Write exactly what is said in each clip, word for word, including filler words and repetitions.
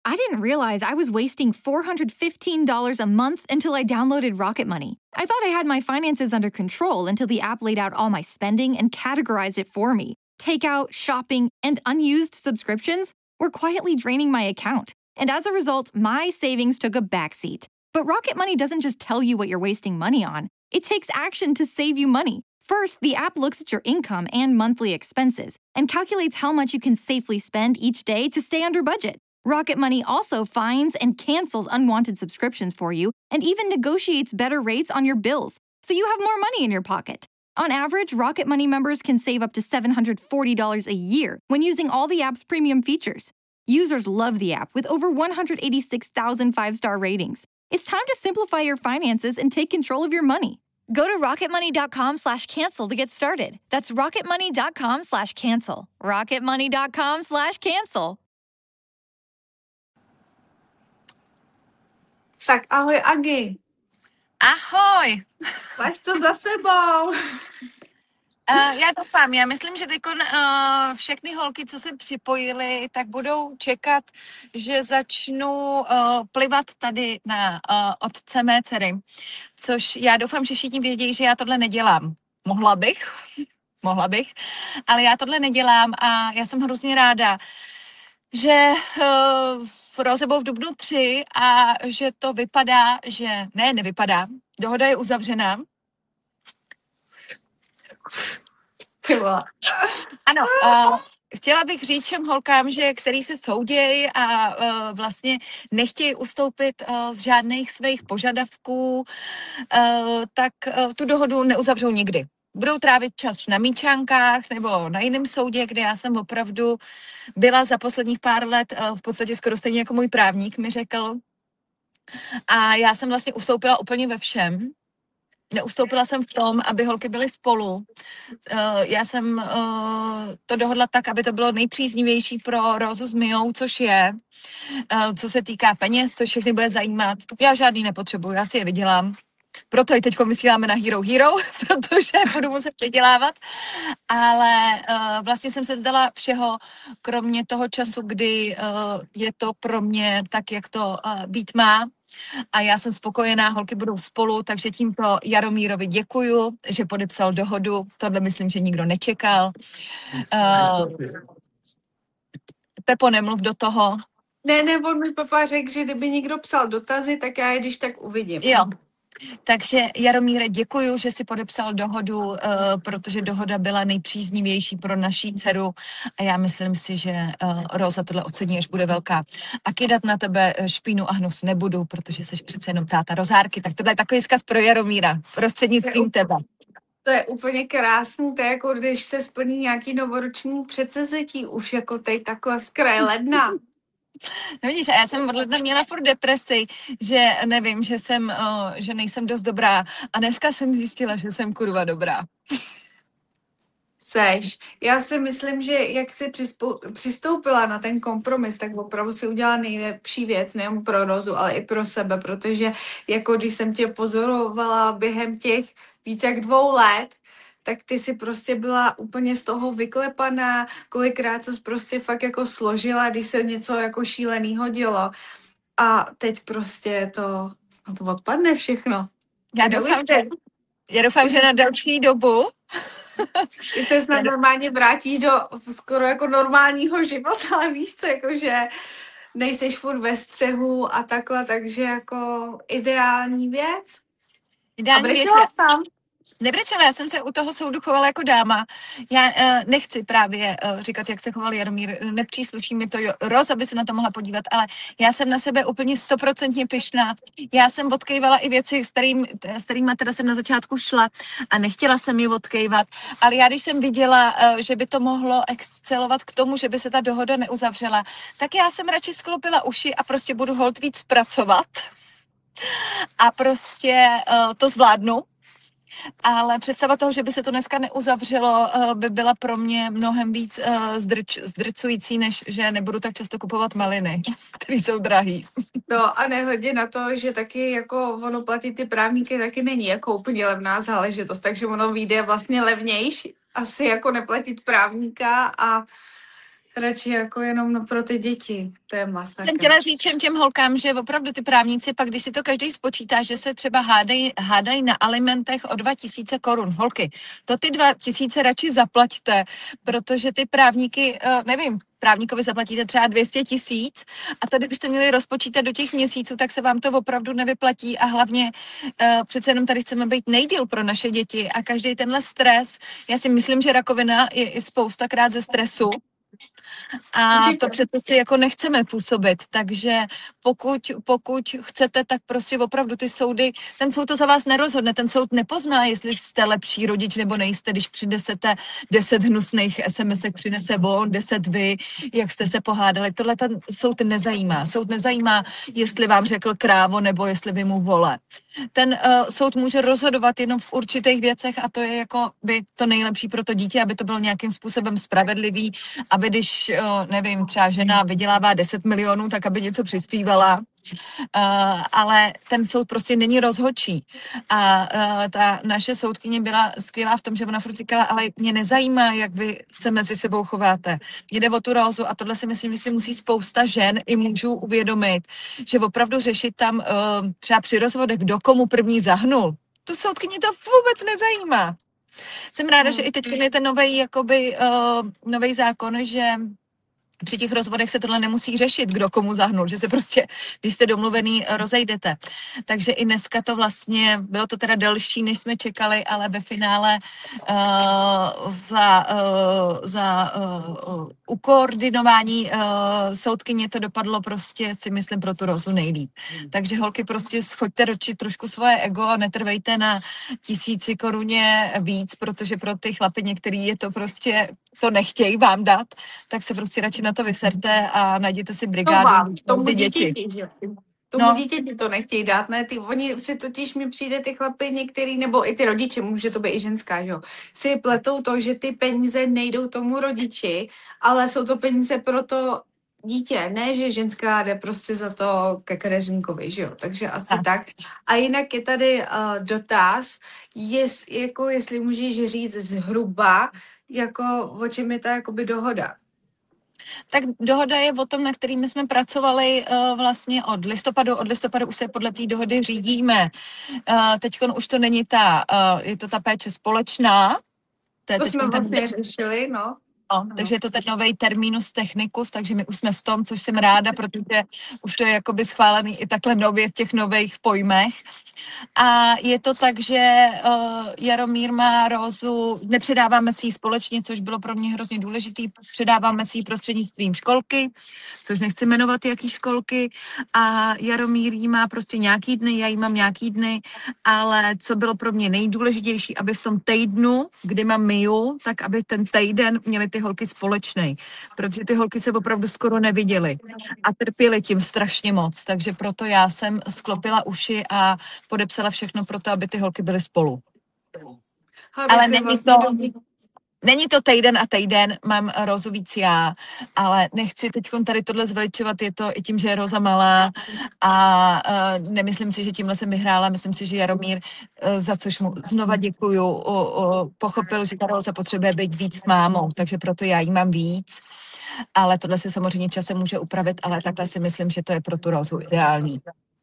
I didn't realize I was wasting four hundred fifteen dollars a month until I downloaded Rocket Money. I thought I had my finances under control until the app laid out all my spending and categorized it for me. Takeout, shopping, and unused subscriptions were quietly draining my account. And as a result, my savings took a backseat. But Rocket Money doesn't just tell you what you're wasting money on. It takes action to save you money. First, the app looks at your income and monthly expenses and calculates how much you can safely spend each day to stay under budget. Rocket Money also finds and cancels unwanted subscriptions for you and even negotiates better rates on your bills, so you have more money in your pocket. On average, Rocket Money members can save up to seven hundred forty dollars a year when using all the app's premium features. Users love the app with over one hundred eighty-six thousand five-star ratings. It's time to simplify your finances and take control of your money. Go to rocketmoney.com slash cancel to get started. That's rocketmoney.com slash cancel. rocketmoney.com slash cancel. Tak ahoj Agi. Ahoj. Máš to za sebou. Uh, já doufám, já myslím, že teď uh, všechny holky, co se připojily, tak budou čekat, že začnu uh, plivat tady na uh, otce mé dcery, což já doufám, že všichni vědí, že já tohle nedělám. Mohla bych, mohla bych, ale já tohle nedělám a já jsem hrozně ráda, že uh, Roze byl v dubnu tři a že to vypadá, že ne, nevypadá, dohoda je uzavřená. Ano, uh, chtěla bych říct všem holkám, že který se soudějí a uh, vlastně nechtějí ustoupit uh, z žádných svých požadavků, uh, tak uh, tu dohodu neuzavřou nikdy. Budou trávit čas na míčánkách nebo na jiném soudě, kde já jsem opravdu byla za posledních pár let uh, v podstatě skoro stejně jako můj právník mi řekl. A já jsem vlastně ustoupila úplně ve všem. Neustoupila jsem v tom, aby holky byly spolu. Uh, já jsem uh, to dohodla tak, aby to bylo nejpříznivější pro Rozu s Mijou, což je, uh, co se týká peněz, což všechny bude zajímat. Já žádný nepotřebuju, já si je vydělám. Proto i teď vysíláme na Hero Hero, protože budu muset předělávat. Ale uh, vlastně jsem se vzdala všeho, kromě toho času, kdy uh, je to pro mě tak, jak to uh, být má. A já jsem spokojená, holky budou spolu, takže tímto Jaromírovi děkuju, že podepsal dohodu. Tohle myslím, že nikdo nečekal. Uh, Pepo, nemluv do toho. Ne, ne, on mi papa řekl, že kdyby někdo psal dotazy, tak já je když tak uvidím. Jo. Takže Jaromíre, děkuju, že si podepsal dohodu, uh, protože dohoda byla nejpříznivější pro naší dceru a já myslím si, že uh, Roza tohle ocení, až bude velká. A kydat na tebe špínu a hnus nebudu, protože jsi přece jenom táta Rozárky, tak tohle je takový vzkaz pro Jaromíra, prostřednictvím tebe. To je úplně krásný, to je jako když se splní nějaký novoroční předsevzetí, už jako teď takhle z kraje ledna. No vidíš, a já jsem od ledna měla furt depresi, že nevím, že jsem, uh, že nejsem dost dobrá a dneska jsem zjistila, že jsem kurva dobrá. Seš. Já si myslím, že jak jsi přispou- přistoupila na ten kompromis, tak opravdu si udělala nejlepší věc, nejen pro Rozu, ale i pro sebe, protože jako když jsem tě pozorovala během těch více jak dvou let, tak ty si prostě byla úplně z toho vyklepaná, kolikrát ses prostě fakt jako složila, když se něco jako šílenýho dělo. A teď prostě to, to odpadne všechno. Já doufám, že, já doufám, že na další dobu ty se snad normálně vrátíš do skoro jako normálního života, ale víš co, jakože nejseš furt ve střehu a takhle, takže jako ideální věc. Ideální a věc. Tam? Nebrečela, já jsem se u toho soudu chovala jako dáma. Já uh, nechci právě uh, říkat, jak se choval Jaromír, nepřísluší mi to, jo, Roz, aby se na to mohla podívat, ale já jsem na sebe úplně stoprocentně pyšná. Já jsem odkejvala i věci, s, kterým, s kterýma teda jsem na začátku šla a nechtěla jsem je odkejvat, ale já když jsem viděla, uh, že by to mohlo excelovat k tomu, že by se ta dohoda neuzavřela, tak já jsem radši sklopila uši a prostě budu holt víc pracovat a prostě uh, to zvládnu. Ale představa toho, že by se to dneska neuzavřelo, by byla pro mě mnohem víc zdrč, zdrcující, než že nebudu tak často kupovat maliny, které jsou drahý. No a nehledě na to, že taky jako ono platit ty právníky taky není jako úplně levná záležitost, takže ono vyjde vlastně levnější asi jako neplatit právníka a radši jako jenom no pro ty děti. To je masakr. Jsem chtěla říct všem těm holkám, že opravdu ty právníci, pak když si to každý spočítá, že se třeba hádají hádaj na alimentech o dva tisíce korun. Holky, to ty dva tisíce radši zaplaťte, protože ty právníky, nevím, právníkovi zaplatíte třeba dvě stě tisíc a to, kdybyste měli rozpočítat do těch měsíců, tak se vám to opravdu nevyplatí a hlavně uh, přece jenom tady chceme být nejdýl pro naše děti a každý tenhle stres, já si myslím, že rakovina je i spoustakrát ze stresu. A to přece si jako nechceme působit, takže pokud, pokud chcete, tak prostě opravdu ty soudy, ten soud to za vás nerozhodne, ten soud nepozná, jestli jste lepší rodič nebo nejste, když přinesete deset hnusných SMSek, přinese on, deset vy, jak jste se pohádali, tohle ten soud nezajímá. Soud nezajímá, jestli vám řekl krávo nebo jestli vy mu vole. Ten uh, soud může rozhodovat jenom v určitých věcech a to je jako by to nejlepší pro to dítě, aby to bylo nějakým způsobem spravedlivý, aby když, uh, nevím, třeba žena vydělává deset milionů, tak aby něco přispívala, uh, ale ten soud prostě není rozhodčí. A uh, ta naše soudkyně byla skvělá v tom, že ona furt říkala, ale mě nezajímá, jak vy se mezi sebou chováte. Mě jde o tu Rózu a tohle si myslím, že si musí spousta žen i mužů uvědomit, že opravdu řešit tam uh, třeba při rozvodech, kdo komu první zahnul. To soudkyni to vůbec nezajímá. Jsem ráda, že i teď je ten novej, jakoby, uh, novej zákon, že při těch rozvodech se tohle nemusí řešit, kdo komu zahnul, že se prostě, když jste domluvený, rozejdete. Takže i dneska to vlastně, bylo to teda delší, než jsme čekali, ale ve finále uh, za, uh, za uh, ukoordinování uh, soudkyně to dopadlo prostě, si myslím, pro tu Rozu nejlíp. Takže holky, prostě schoďte ročit trošku svoje ego a netrvejte na tisíci koruně víc, protože pro ty chlapy některý je to prostě, to nechtějí vám dát, tak se prostě radši na to vyserte a najděte si brigádu. To tomu děti. Tomu No. dítěti to nechtějí dát, ne? Ty, oni si totiž mi přijde ty chlapy některý, nebo i ty rodiče, může to být i ženská, že jo, si pletou to, že ty peníze nejdou tomu rodiči, ale jsou to peníze pro to dítě, ne, že ženská jde prostě za to ke kadeřníkovi, že jo, takže asi tak. tak. A jinak je tady uh, dotaz, jest, jako jestli můžeš říct zhruba, jako o čem je ta jakoby dohoda. Tak dohoda je o tom, na kterými jsme pracovali uh, vlastně od listopadu. Od listopadu už se podle té dohody řídíme. Uh, teďkon už to není ta, uh, je to ta péče společná. To, to jsme vlastně ten... řešili, no. No, takže je to ten nový terminus technicus, takže my už jsme v tom, což jsem ráda, protože už to je jakoby schválený i takhle nově v těch nových pojmech. A je to tak, že uh, Jaromír má Rózu, nepředáváme si ji společně, což bylo pro mě hrozně důležitý, předáváme si ji prostřednictvím školky, což nechci jmenovat jaký školky, a Jaromír jí má prostě nějaký dny, já jí mám nějaký dny, ale co bylo pro mě nejdůležitější, aby v tom týdnu, kdy mám Miu, tak aby ten týden měli ty holky společnej, protože ty holky se opravdu skoro neviděly a trpěly tím strašně moc, takže proto já jsem sklopila uši a podepsala všechno pro to, aby ty holky byly spolu. Ale, ale není vlastně to, dobrý. není to týden a týden, mám Rózu víc já, ale nechci teď tady tohle zveličovat, je to i tím, že je Róza malá a uh, nemyslím si, že tímhle jsem vyhrála, myslím si, že Jaromír, uh, za což mu znova děkuju, uh, uh, pochopil, že ta Róza potřebuje být víc s mámou, takže proto já jí mám víc, ale tohle se samozřejmě časem může upravit, ale takhle si myslím, že to je pro tu Rózu ideální.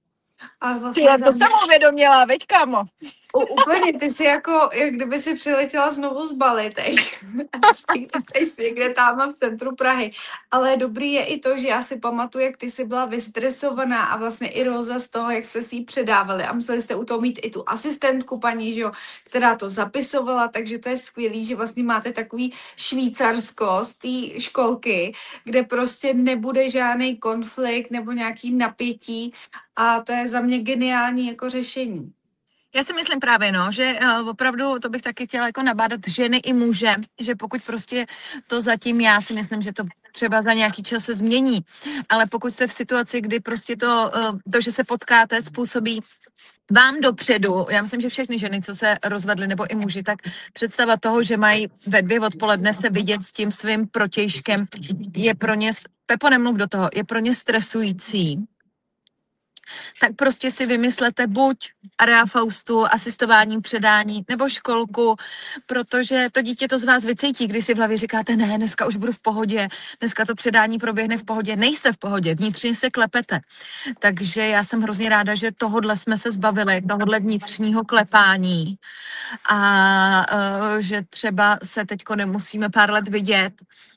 A vlastně Já to jsem uvědomila, veď kámo. U, úplně, ty jsi jako, jak kdyby si přiletěla znovu z Bali, teď. Ty jsi někde tam v centru Prahy. Ale dobrý je i to, že já si pamatuju, jak ty jsi byla vystresovaná a vlastně i Róza z toho, jak jste si ji předávali. A museli jste u toho mít i tu asistentku paní, že jo, která to zapisovala, takže to je skvělý, že vlastně máte takový Švýcarsko z té školky, kde prostě nebude žádný konflikt nebo nějaký napětí a to je za mě geniální jako řešení. Já si myslím právě, no, že uh, opravdu to bych taky chtěla jako nabádat ženy i muže, že pokud prostě to zatím, já si myslím, že to třeba za nějaký čas se změní, ale pokud jste v situaci, kdy prostě to, uh, to že se potkáte, způsobí vám dopředu, já myslím, že všechny ženy, co se rozvedly, nebo i muži, tak představa toho, že mají ve dvě odpoledne se vidět s tím svým protějškem, je pro ně, Pepo, nemluv do toho, je pro ně stresující. tak prostě si vymyslete buď Area Faustu, asistování, předání, nebo školku, protože to dítě to z vás vycítí, když si v hlavě říkáte, ne, dneska už budu v pohodě, dneska to předání proběhne v pohodě. Nejste v pohodě, vnitřně se klepete. Takže já jsem hrozně ráda, že tohodle jsme se zbavili, tohodle vnitřního klepání a uh, že třeba se teďko nemusíme pár let vidět.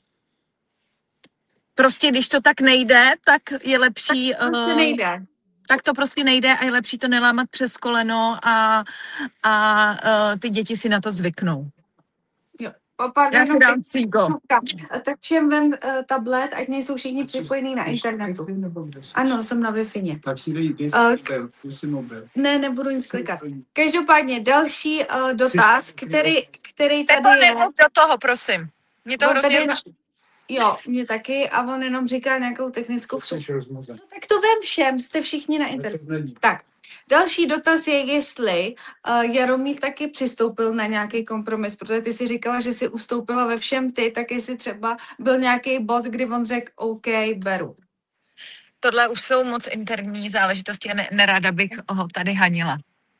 Prostě když to tak nejde, tak je lepší... Tak to nejde. Tak to prostě nejde a je lepší to nelámat přes koleno a, a uh, ty děti si na to zvyknou. Jo. Papa, Já si dám cígo. Tak všem vem uh, tablet, ať nejsou všichni připojení na internetu. Ano, jsem na Wi-Fi. Tak si dej uh, Ne, nebudu nic klikat. Každopádně další uh, dotaz, který, který tady Pepo, je. nemluv do toho, prosím. Mě to On hrozně... tady, jo, mě taky a on jenom říká nějakou technickou vstup. No tak to vem všem, jste všichni na internetu. Tak, další dotaz je, jestli uh, Jaromír taky přistoupil na nějaký kompromis, protože ty si říkala, že si ustoupila ve všem ty, tak jestli třeba byl nějaký bod, kdy on řekl OK, beru. Tohle už jsou moc interní záležitosti a ne, neráda bych ho tady hanila.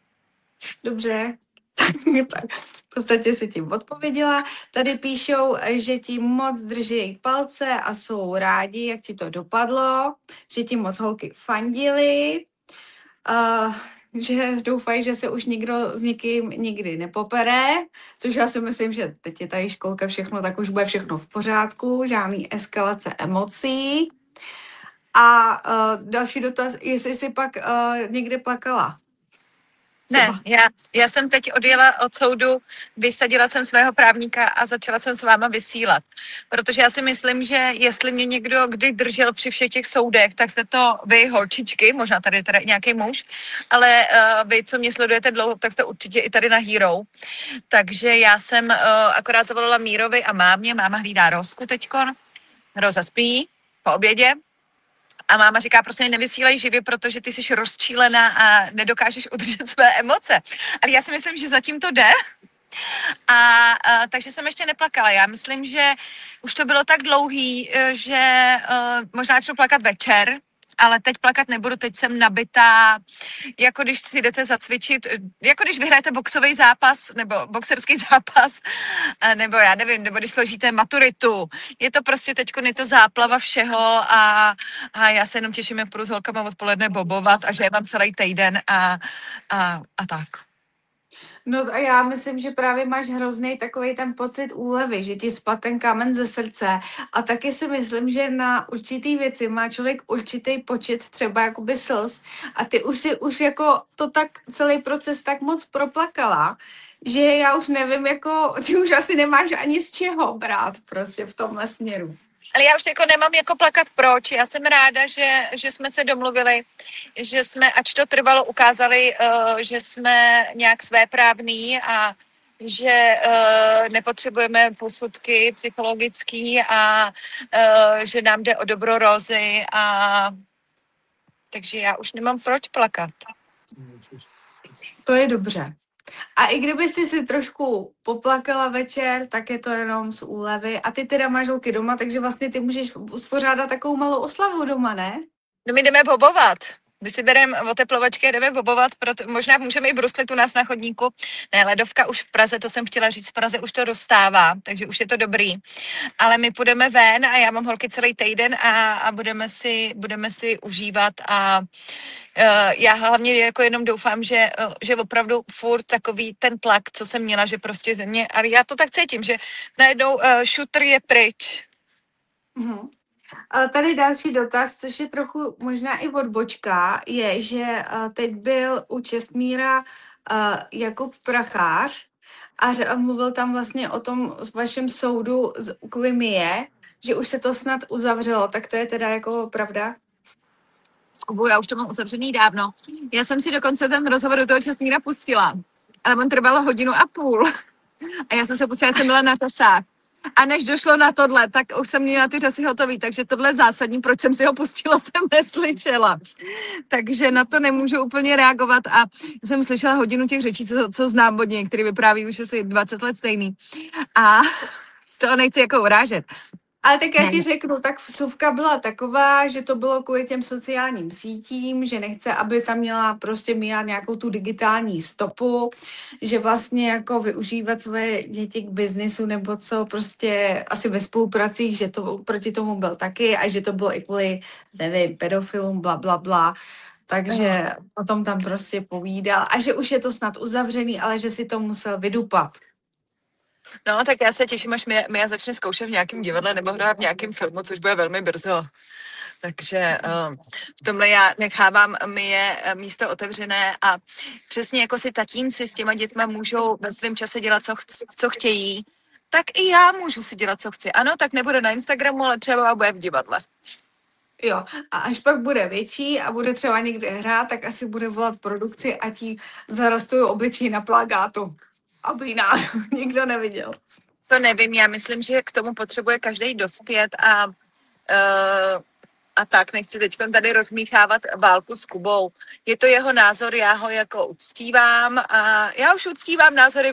Dobře. V podstatě si tím odpověděla. Tady píšou, že ti moc drží palce a jsou rádi, jak ti to dopadlo, že ti moc holky fandily, uh, že doufají, že se už nikdo s nikým nikdy nepopere, což já si myslím, že teď je tady školka všechno, tak už bude všechno v pořádku, žádný eskalace emocí. A uh, další dotaz, jestli jsi pak uh, někde plakala. Ne, já, já jsem teď odjela od soudu, vysadila jsem svého právníka a začala jsem s váma vysílat. Protože já si myslím, že jestli mě někdo kdy držel při všech těch soudech, tak jste to vy, holčičky, možná tady teda nějaký muž, ale uh, vy, co mě sledujete dlouho, tak jste určitě i tady na Hero. Takže já jsem uh, akorát zavolala Mírovi a mámě, máma hlídá Rozku teďkon, Roza spí po obědě. A máma říká, prostě nevysílej živě, protože ty jsi rozčílená a nedokážeš udržet své emoce. Ale já si myslím, že zatím to jde. A, a takže jsem ještě neplakala. Já myslím, že už to bylo tak dlouhý, že uh, možná začnu plakat večer, ale teď plakat nebudu, teď jsem nabitá, jako když si jdete zacvičit, jako když vyhrajete boxový zápas, nebo boxerský zápas, nebo já nevím, nebo když složíte maturitu. Je to prostě teďko je to záplava všeho a, a já se jenom těším, jak budu s holkama odpoledne bobovat a že je mám celý týden a, a, a tak. No a já myslím, že právě máš hrozný takový ten pocit úlevy, že ti spadl ten kámen ze srdce a taky si myslím, že na určitý věci má člověk určitý počet třeba jakoby slz a ty už si už jako to tak celý proces tak moc proplakala, že já už nevím, jako ty už asi nemáš ani z čeho brát prostě v tomhle směru. Ale já už jako nemám jako plakat proč. Já jsem ráda, že, že jsme se domluvili, že jsme, ač to trvalo, ukázali, uh, že jsme nějak svéprávní a že uh, nepotřebujeme posudky psychologický a uh, že nám jde o dobro Rozy a takže já už nemám proč plakat. To je dobře. A i kdyby jsi si trošku poplakala večer, tak je to jenom z úlevy. A ty teda máš holky doma, takže vlastně ty můžeš uspořádat takovou malou oslavu doma, ne? No my jdeme bobovat. My si bereme oteplovačky a jdeme bobovat, proto, možná můžeme i bruslit u nás na chodníku. Ne, ledovka už v Praze, to jsem chtěla říct, v Praze už to dostává, takže už je to dobrý. Ale my půjdeme ven a já mám holky celý týden a, a budeme, si, budeme si užívat a uh, já hlavně jako jenom doufám, že, uh, že opravdu furt takový ten tlak, co jsem měla, že prostě ze mě, ale já to tak cítím, že najednou uh, šutr je pryč. Mhm. A tady další dotaz, což je trochu možná i odbočka, je, že teď byl u Čestmíra Jakub Prachář a mluvil tam vlastně o tom vašem soudu z Klimie, že už se to snad uzavřelo, tak to je teda jako pravda? Kubu, já už to mám uzavřený dávno. Já jsem si dokonce ten rozhovor do toho Čestmíra pustila, ale on trvalo hodinu a půl. A já jsem se pustila, já jsem byla na řasách. A než došlo na tohle, tak už jsem měla ty řasy hotový, takže tohle je zásadní, proč jsem si ho pustila, jsem neslyšela. Takže na to nemůžu úplně reagovat a jsem slyšela hodinu těch řečí, co, co znám od něj, který vypráví už asi dvacet let stejný. A to nechci jako urážet. Ale tak já Ne. ti řeknu, tak vsuvka byla taková, že to bylo kvůli těm sociálním sítím, že nechce, aby tam měla prostě Mia nějakou tu digitální stopu, že vlastně jako využívat svoje děti k biznisu nebo co, prostě asi ve spolupracích, že to proti tomu byl taky a že to bylo i kvůli, nevím, pedofilům, bla, bla, bla. Takže o tom tam prostě povídal a že už je to snad uzavřený, ale že si to musel vydupat. No, tak já se těším, až Mia, Mia začne zkoušet v nějakém divadle nebo hrát v nějakém filmu, což bude velmi brzo. Takže um, v tomhle já nechávám Mie místo otevřené a přesně jako si tatínci s těma dětma můžou ve svém čase dělat, co, ch- co chtějí, tak i já můžu si dělat, co chci. Ano, tak nebude na Instagramu, ale třeba bude v divadle. Jo, a až pak bude větší a bude třeba někde hrát, tak asi bude volat produkci a ti zarastují obličej na plakátu, aby ji náhodou nikdo neviděl. To nevím, já myslím, že k tomu potřebuje každý dospět a, uh, a tak nechci teď tady rozmíchávat válku s Kubou. Je to jeho názor, já ho jako uctívám a já už uctívám názory